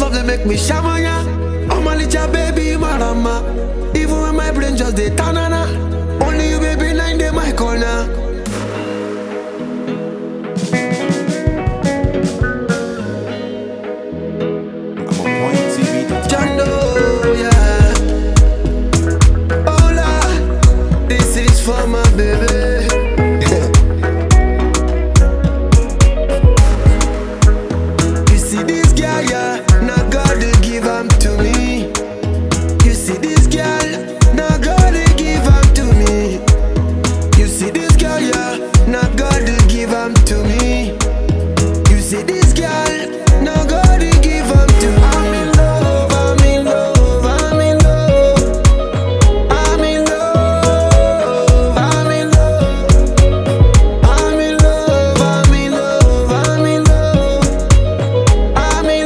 love they make me shamanya. I'm a little baby marama. Even when my brain just dey tanana. Only you baby nine day my corner. Jando, yeah. Hola, this is for my baby. You see this girl, yeah, now God they give am to me. You see this girl, now God they give am to me. You see this girl, yeah, now God they give am to me. You see this girl, now God they give am to me. I'm in love, I'm in love, I'm in love. I'm in love, I'm in love. I'm in love, I'm in love, I'm in love. I'm in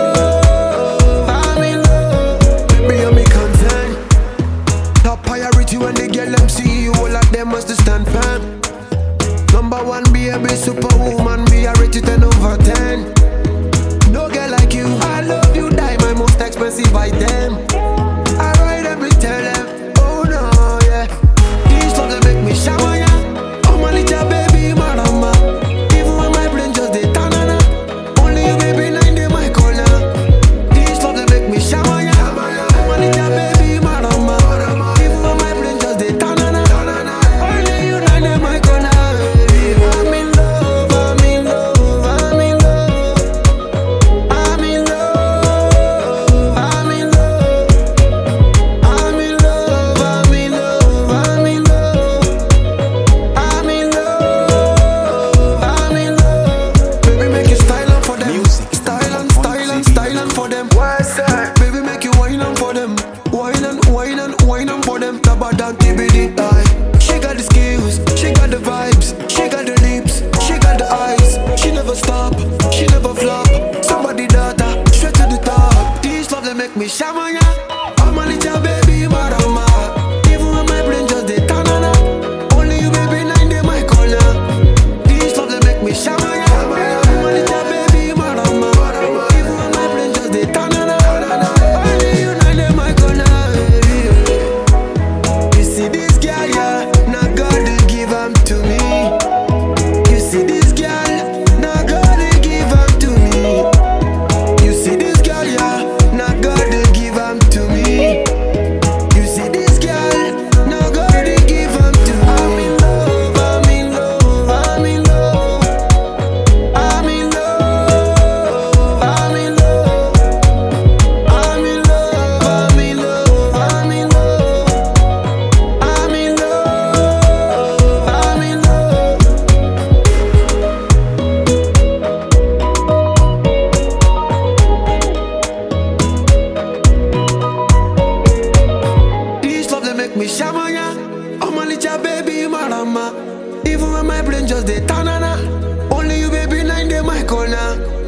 love, I'm in love. Baby, you're me concern. Top priority when they get them see you, all of them must stand firm. Number one, baby, superwoman, me I rate you 10/10. No girl like you, I love you, die my most expensive item. I ride them, we tell them, oh no, yeah. These love they make me shower, yeah. Oh my little baby, marama. Even when my brain just dey tanana. Only you baby nine day my corner. These love they make me shower, yeah. Oh my little baby, marama. Even when my brain just dey tanana. Only you nine day my corner. I'm in love, I'm in love, I'm in love. I'm in love, I'm in love. I'm in love, I'm in love, I'm in love. I'm in love, I'm in love. Baby, make you style on for them. Style on, style on, style on for them. Baby, make you wine on for them. Wine on, wine on, wine on for them. Tabadan TBD. She got the skills, she got the vibes, she got the lips, she got the eyes. She never stop, she never flop. Somebody daughter, straight to the top. These love they make me shamanya. I'm a little baby marama. Even when my brain just dey tanana. Only you baby nine day my corner. These love they make me shamanya. I'm a little baby marama. Even when my brain just dey tanana. Only you nine day my corner. You see this girl, yeah, now God they give am to me. You see this girl, now God they give am to me. You see this girl, yeah, now God they give am to me. You see this girl, now God they give am to me. I'm in love, I'm in love, I'm in love. I'm in love, I'm in love. I'm in love, I'm in love, I'm in love. I'm in love, I'm in love. These love they make me shamanya. I'm a little baby marama. Even when my brain just dey tanana. Only you baby nine day my corner.